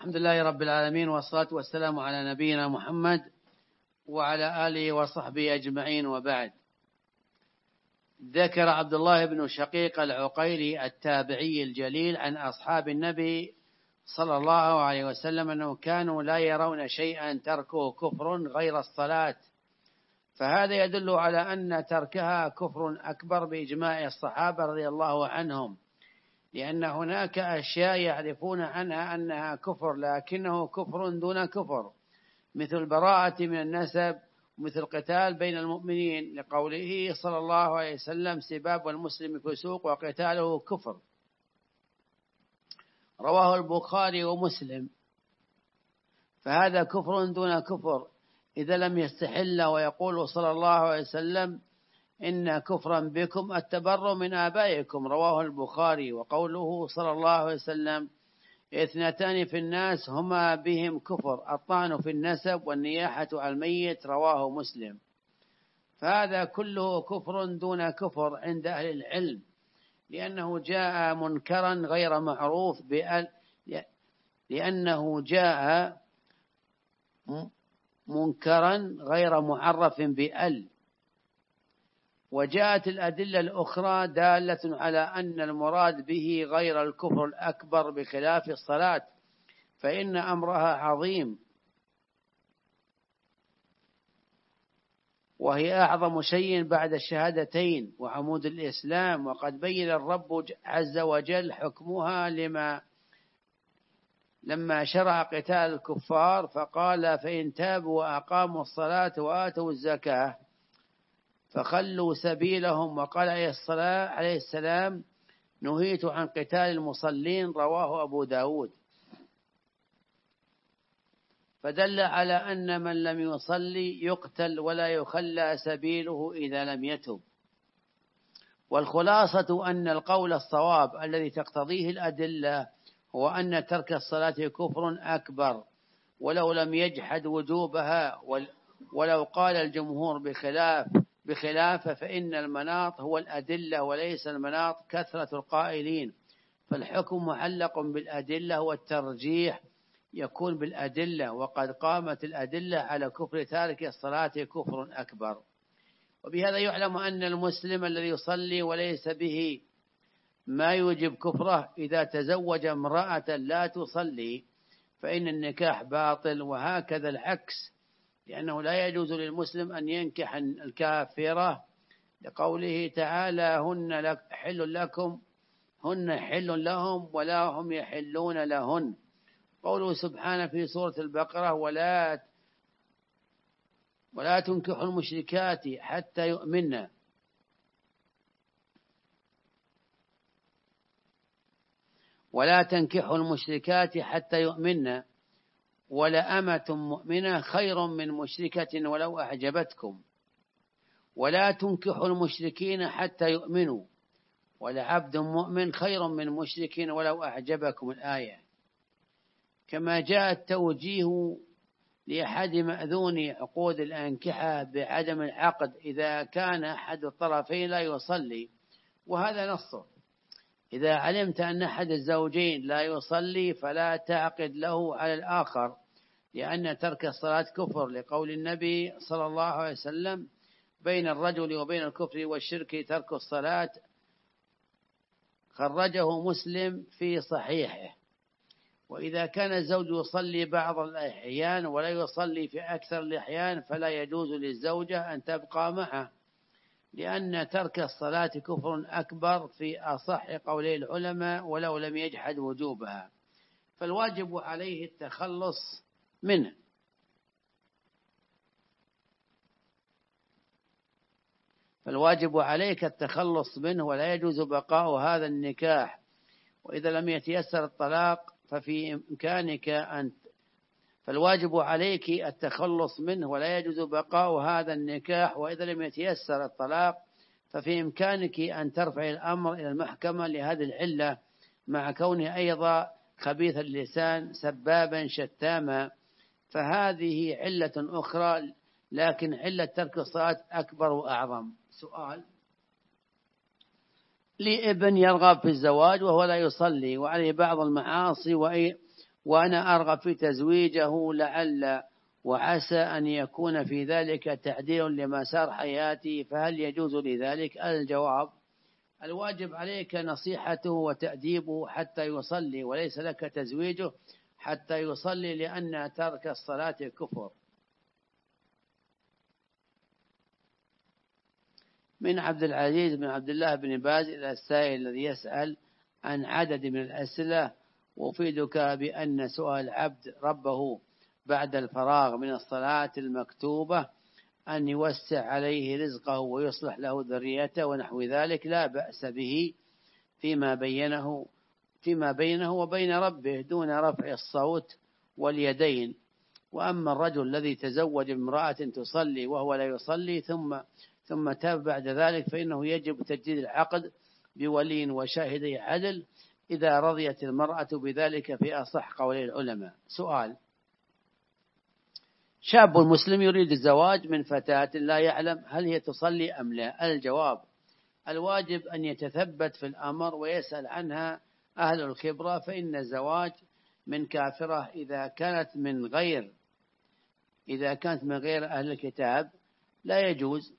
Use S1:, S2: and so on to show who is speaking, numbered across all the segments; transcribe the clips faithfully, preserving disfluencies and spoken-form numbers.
S1: الحمد لله رب العالمين، والصلاة والسلام على نبينا محمد وعلى آله وصحبه أجمعين، وبعد. ذكر عبد الله بن شقيق العقيلي التابعي الجليل عن أصحاب النبي صلى الله عليه وسلم أنه كانوا لا يرون شيئا تركه كفر غير الصلاة، فهذا يدل على أن تركها كفر أكبر بإجماع الصحابة رضي الله عنهم، لأن هناك أشياء يعرفون عنها أنها كفر لكنه كفر دون كفر، مثل البراءة من النسب، ومثل قتال بين المؤمنين، لقوله صلى الله عليه وسلم: سباب المسلم فسوق وقتاله كفر، رواه البخاري ومسلم. فهذا كفر دون كفر إذا لم يستحل، ويقول صلى الله عليه وسلم: إن كفرا بكم التبر من آبائكم، رواه البخاري. وقوله صلى الله عليه وسلم: اثنتان في الناس هما بهم كفر، الطعن في النسب والنياحة على الميت، رواه مسلم. فهذا كله كفر دون كفر عند أهل العلم، لأنه جاء منكرا غير معروف بأل لأنه جاء منكرا غير معرف بأل وجاءت الأدلة الأخرى دالة على أن المراد به غير الكفر الأكبر بخلاف الصلاة، فإن أمرها عظيم، وهي أعظم شيء بعد الشهادتين وعمود الإسلام. وقد بين الرب عز وجل حكمها لما لما شرع قتال الكفار، فقال: فإن تابوا وأقاموا الصلاة وآتوا الزكاة فخلوا سبيلهم. وقال عليه السلام: نهيت عن قتال المصلين، رواه أبو داود. فدل على أن من لم يصلي يقتل ولا يخلى سبيله إذا لم يتب. والخلاصة أن القول الصواب الذي تقتضيه الأدلة هو أن ترك الصلاة كفر أكبر ولو لم يجحد وجوبها، ولو قال الجمهور بخلاف بخلاف فإن المناط هو الأدلة وليس المناط كثرة القائلين، فالحكم معلق بالأدلة والترجيح يكون بالأدلة، وقد قامت الأدلة على كفر تارك الصلاة كفر أكبر. وبهذا يعلم أن المسلم الذي يصلي وليس به ما يوجب كفره إذا تزوج امرأة لا تصلي فإن النكاح باطل، وهكذا العكس، لأنه لا يجوز للمسلم أن ينكح الكافرة، لقوله تعالى: هن لك حل لكم هن حل لهم ولا هم يحلون لهن. قوله سبحانه في سورة البقرة: ولا ولا تنكحوا المشركات حتى يؤمنن، ولا تنكحوا المشركات حتى يؤمنن ولأمة مؤمنة خير من مشركة ولو أعجبتكم، ولا تنكحوا المشركين حتى يؤمنوا ولعبد مؤمن خير من مشرك ولو أعجبكم. الآية. كما جاء التوجيه لأحد مأذون عقود الأنكحة بعدم العقد إذا كان أحد الطرفين لا يصلي، وهذا نصه: إذا علمت أن أحد الزوجين لا يصلي فلا تعقد له على الآخر، لأن ترك الصلاة كفر، لقول النبي صلى الله عليه وسلم: بين الرجل وبين الكفر والشرك ترك الصلاة، خرجه مسلم في صحيحه. وإذا كان الزوج يصلي بعض الأحيان ولا يصلي في أكثر الأحيان فلا يجوز للزوجة أن تبقى معه، لأن ترك الصلاة كفر أكبر في أصح قولي العلماء ولو لم يجحد وجوبها، فالواجب عليه التخلص منه. فالواجب عليك التخلص منه ولا يجوز بقاء هذا النكاح. وإذا لم يتيسر الطلاق ففي إمكانك أن فالواجب عليك التخلص منه ولا يجوز بقاء هذا النكاح. وإذا لم يتيسر الطلاق ففي إمكانك أن ترفع الأمر إلى المحكمة لهذه العلة، مع كونه أيضا خبيث اللسان سبابا شتاما، فهذه علة أخرى، لكن علة ترك الصلاة أكبر وأعظم. سؤال: لابن يرغب في الزواج وهو لا يصلي وعليه بعض المعاصي وأنا أرغب في تزويجه لعل وعسى أن يكون في ذلك تعديل لمسار حياتي، فهل يجوز لذلك؟ الجواب: الواجب عليك نصيحته وتأديبه حتى يصلي، وليس لك تزويجه حتى يصلي، لأن ترك الصلاة كفر. من عبد العزيز بن عبد الله بن باز إلى السائل الذي يسأل عن عدد من الأسئلة: أفيدك بأن سؤال العبد ربه بعد الفراغ من الصلاة المكتوبة أن يوسع عليه رزقه ويصلح له ذريته ونحو ذلك لا بأس به فيما بينه فيما بينه وبين ربه دون رفع الصوت واليدين. وأما الرجل الذي تزوج امرأة تصلي وهو لا يصلي ثم ثم تاب بعد ذلك، فإنه يجب تجديد العقد بولي وشاهدي عدل إذا رضيت المرأة بذلك في أصح قولي العلماء. سؤال: شاب مسلم يريد الزواج من فتاة لا يعلم هل هي تصلي أم لا. الجواب: الواجب أن يتثبت في الأمر ويسأل عنها أهل الخبرة، فإن الزواج من كافرة إذا كانت من غير إذا كانت من غير أهل الكتاب لا يجوز.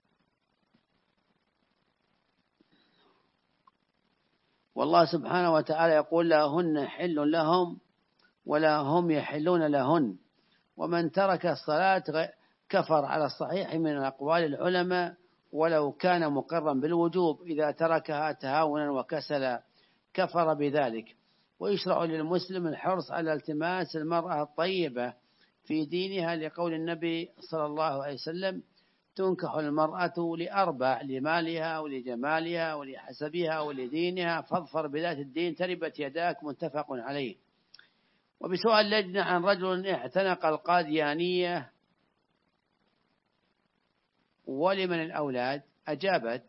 S1: والله سبحانه وتعالى يقول: لا هن حل لهم ولا هم يحلون لهن. ومن ترك الصلاة كفر على الصحيح من أقوال العلماء ولو كان مقرا بالوجوب، إذا تركها تهاونا وكسلا كفر بذلك. ويشرع للمسلم الحرص على التماس المرأة الطيبة في دينها، لقول النبي صلى الله عليه وسلم: تنكح المرأة لأربع: لمالها ولجمالها ولحسبها ولدينها، فاظفر بذات الدين تربت يداك. متفق عليه. وبسؤال لجنة عن رجل اعتنق القاديانية ولمن الأولاد، أجابت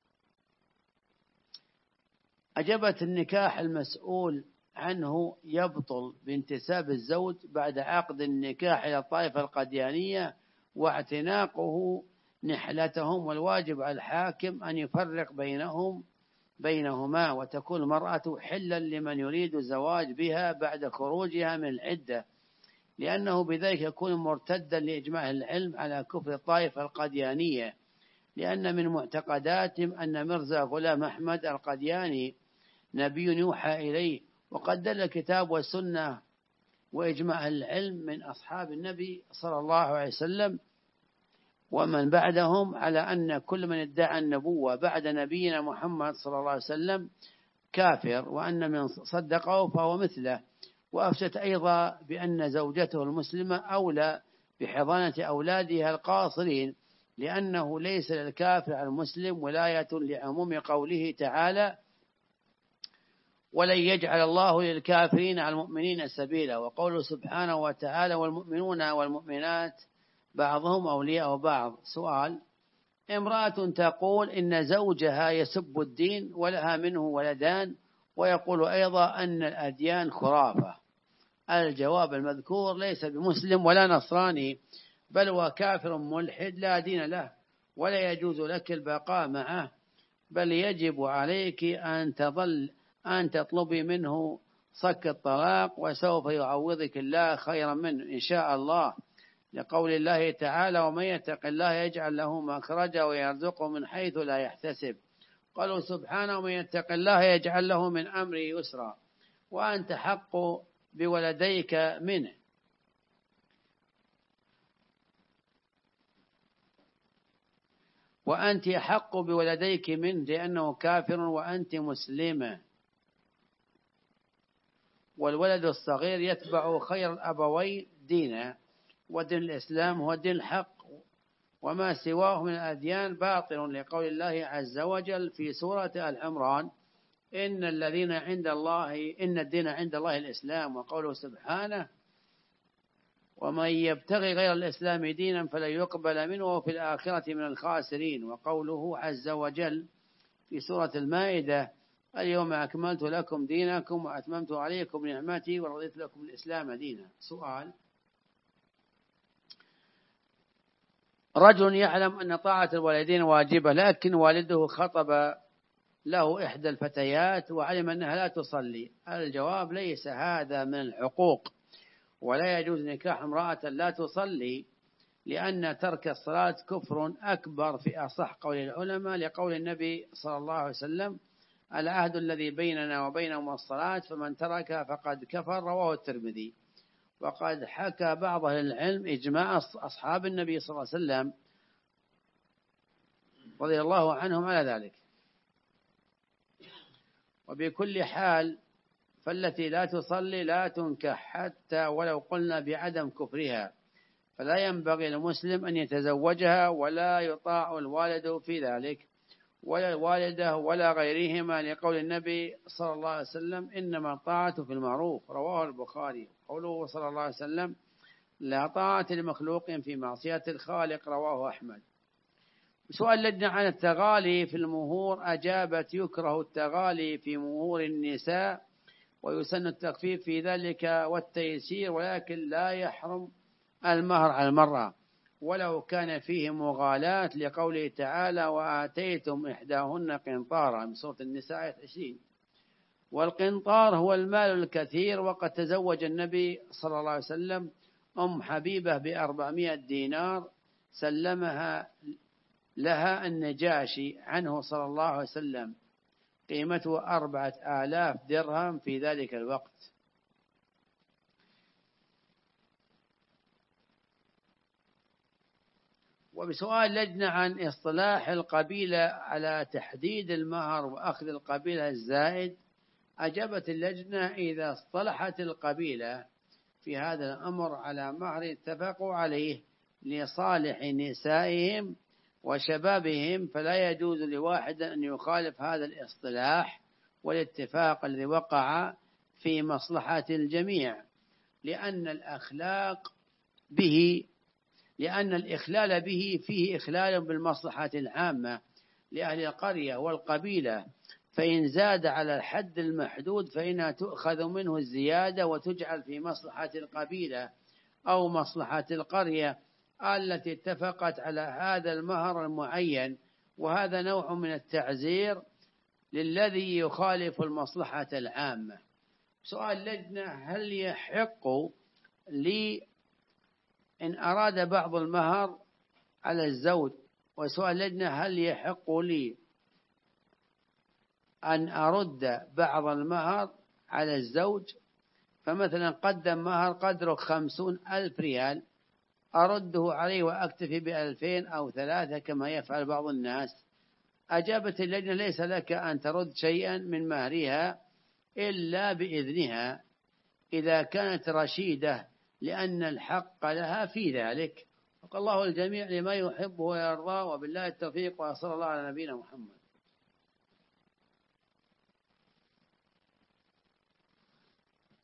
S1: أجابت النكاح المسؤول عنه يبطل بانتساب الزوج بعد عقد النكاح إلى الطائفة القاديانية واعتناقه نحلتهم، والواجب على الحاكم أن يفرق بينهم بينهما، وتكون المرأة حلا لمن يريد الزواج بها بعد خروجها من العدة، لأنه بذلك يكون مرتدا لإجماع العلم على كفر الطائفة القاديانية، لأن من معتقداتهم أن مرزا غلام أحمد القادياني نبي يوحى إليه. وقد دل الكتاب والسنة وإجماع العلم من أصحاب النبي صلى الله عليه وسلم ومن بعدهم على أن كل من ادعى النبوة بعد نبينا محمد صلى الله عليه وسلم كافر، وأن من صدقه فهو مثله. وأفتت أيضا بأن زوجته المسلمة أولى بحضانة أولادها القاصرين، لأنه ليس للكافر على المسلم ولاية لعموم قوله تعالى: ولن يجعل الله للكافرين على المؤمنين سبيلا. وقوله سبحانه وتعالى: والمؤمنون والمؤمنات بعضهم أولياء بعض. سؤال: امرأة تقول إن زوجها يسب الدين ولها منه ولدان، ويقول أيضا أن الأديان خرافة. الجواب: المذكور ليس بمسلم ولا نصراني، بل هو كافر ملحد لا دين له، ولا يجوز لك البقاء معه، بل يجب عليك أن تظل أن تطلبي منه صك الطلاق، وسوف يعوضك الله خيرا منه إن شاء الله، لقول الله تعالى: ومن يتق الله يجعل له مخرجا ويرزقه من حيث لا يحتسب. قالوا سبحانه: ومن يتق الله يجعل له من أمره يسرا. وأنت حق بولديك منه. وأنت حق بولديك منه لأنه كافر وأنت مسلمة، والولد الصغير يتبع خير الأبوين دينا، ودين الإسلام هو دين الحق، وما سواه من الأديان باطل، لقول الله عز وجل في سورة آل عمران: إن الذين عند الله إن الدين عند الله الإسلام. وقوله سبحانه: ومن يبتغي غير الإسلام دينا فلن يقبل منه وفي الآخرة من الخاسرين. وقوله عز وجل في سورة المائدة: اليوم أكملت لكم دينكم وأتممت عليكم نعمتي ورضيت لكم الإسلام دينا. سؤال: رجل يعلم أن طاعة الوالدين واجبة، لكن والده خطب له إحدى الفتيات وعلم أنها لا تصلي. الجواب: ليس هذا من الحقوق، ولا يجوز نكاح امرأة لا تصلي، لأن ترك الصلاة كفر أكبر في أصح قول العلماء، لقول النبي صلى الله عليه وسلم: العهد الذي بيننا وبينهم الصلاة، فمن تركها فقد كفر. رواه الترمذي. وقد حكى بعض أهل العلم إجماع أصحاب النبي صلى الله عليه وسلم رضي الله عنهم على ذلك. وبكل حال فالتي لا تصلي لا تنكح حتى ولو قلنا بعدم كفرها، فلا ينبغي للمسلم أن يتزوجها، ولا يطاع الوالد في ذلك ولا الوالدة ولا غيرهما، لقول النبي صلى الله عليه وسلم: إنما الطاعة في المعروف. رواه البخاري. قوله صلى الله عليه وسلم: لا طاعة لمخلوق في معصية الخالق. رواه أحمد. سؤال لجنة عن التغالي في المهور، أجابت: يكره التغالي في مهور النساء، ويسن التخفيف في ذلك والتيسير، ولكن لا يحرم المهر على المرأة ولو كان فيه مغالاة، لقوله تعالى: وآتيتم إحداهن قنطارا، من سورة النساء عشرين. والقنطار هو المال الكثير، وقد تزوج النبي صلى الله عليه وسلم أم حبيبة بأربعمائة دينار سلمها لها النجاشي عنه صلى الله عليه وسلم، قيمته أربعة آلاف درهم في ذلك الوقت. وبسؤال لجنة عن اصطلاح القبيلة على تحديد المهر وأخذ القبيلة الزائد، أجابت اللجنة: إذا اصطلحت القبيلة في هذا الأمر على مهر اتفقوا عليه لصالح نسائهم وشبابهم، فلا يجوز لواحد أن يخالف هذا الاصطلاح والاتفاق الذي وقع في مصلحة الجميع، لأن الأخلاق به لأن الإخلال به فيه إخلال بالمصلحة العامة لأهل القرية والقبيلة، فإن زاد على الحد المحدود فإنها تؤخذ منه الزيادة وتجعل في مصلحة القبيلة أو مصلحة القرية التي اتفقت على هذا المهر المعين، وهذا نوع من التعزير للذي يخالف المصلحة العامة. سؤال لجنة: هل يحق لي إن أراد بعض المهر على الزوج؟ وسؤال لجنة: هل يحق لي أن أرد بعض المهر على الزوج؟ فمثلا قدم مهر قدره خمسون ألف ريال، أرده عليه وأكتفي بألفين أو ثلاثة كما يفعل بعض الناس. أجابت اللجنة: ليس لك أن ترد شيئا من مهرها إلا بإذنها إذا كانت رشيدة، لأن الحق لها في ذلك. وقال الله الجميع لما يحب ويرضى، وبالله التوفيق، وصلى الله على نبينا محمد.